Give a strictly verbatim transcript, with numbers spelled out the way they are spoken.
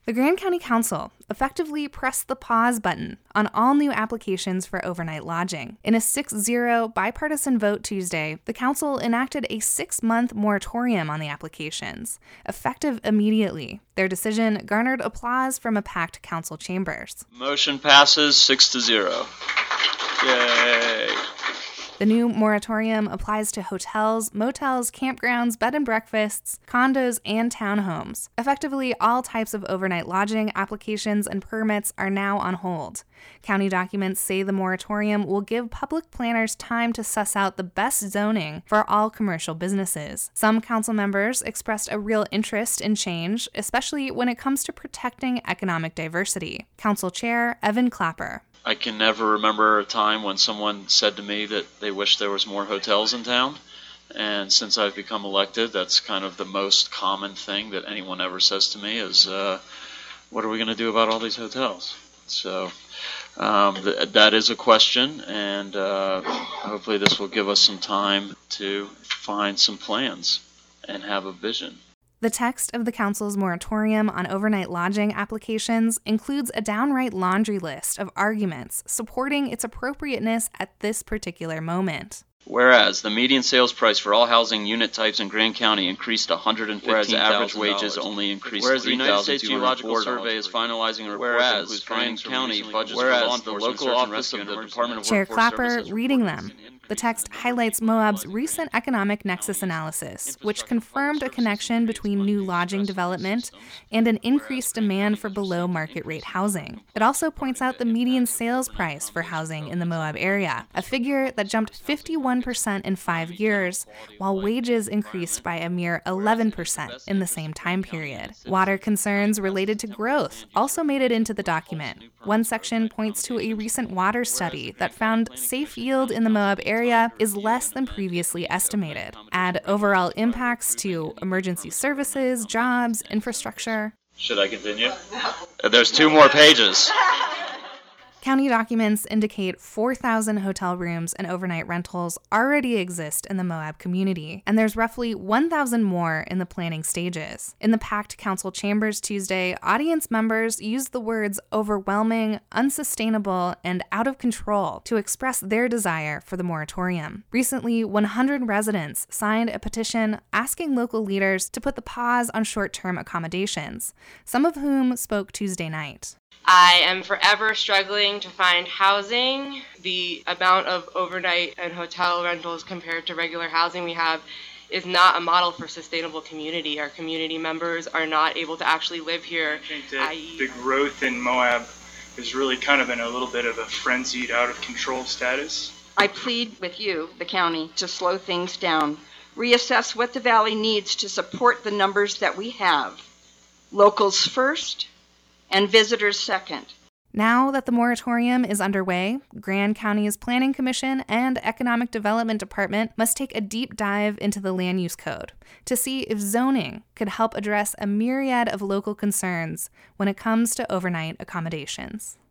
The Grand County Council effectively pressed the pause button on all new applications for overnight lodging. In a six zero bipartisan vote Tuesday, the council enacted a six-month moratorium on the applications, effective immediately. Their decision garnered applause from a packed council chambers. Motion passes six to zero. Yay! The new moratorium applies to hotels, motels, campgrounds, bed and breakfasts, condos, and townhomes. Effectively, all types of overnight lodging applications and permits are now on hold. County documents say the moratorium will give public planners time to suss out the best zoning for all commercial businesses. Some council members expressed a real interest in change, especially when it comes to protecting economic diversity. Council Chair Evan Clapper. I can never remember a time when someone said to me that they wish there was more hotels in town. And since I've become elected, that's kind of the most common thing that anyone ever says to me is, uh, what are we going to do about all these hotels? So um, th- that is a question, and uh, hopefully this will give us some time to find some plans and have a vision. The text of the council's moratorium on overnight lodging applications includes a downright laundry list of arguments supporting its appropriateness at this particular moment. Whereas the median sales price for all housing unit types in Grand County increased one hundred fifteen thousand dollars. Whereas average wages only increased Whereas the United States Geological Survey is finalizing a report that includes findings from County budgets for law enforcement, the local office of the Department of Chair Workforce Clapper Services reading them. The text highlights Moab's recent economic nexus analysis, which confirmed a connection between new lodging development and an increased demand for below-market rate housing. It also points out the median sales price for housing in the Moab area, a figure that jumped fifty-one percent in five years, while wages increased by a mere eleven percent in the same time period. Water concerns related to growth also made it into the document. One section points to a recent water study that found safe yield in the Moab area area is less than previously estimated. Add overall impacts to emergency services, jobs, infrastructure. Should I continue? There's two more pages. County documents indicate four thousand hotel rooms and overnight rentals already exist in the Moab community, and there's roughly one thousand more in the planning stages. In the packed council chambers Tuesday, audience members used the words overwhelming, unsustainable, and out of control to express their desire for the moratorium. Recently, one hundred residents signed a petition asking local leaders to put the pause on short-term accommodations, some of whom spoke Tuesday night. I am forever struggling to find housing. The amount of overnight and hotel rentals compared to regular housing we have is not a model for sustainable community. Our community members are not able to actually live here. I think that the growth in Moab is really kind of in a little bit of a frenzied, out of control status. I plead with you, the county, to slow things down, reassess what the valley needs to support the numbers that we have. Locals first, and visitors second. Now that the moratorium is underway, Grand County's Planning Commission and Economic Development Department must take a deep dive into the Land Use Code to see if zoning could help address a myriad of local concerns when it comes to overnight accommodations.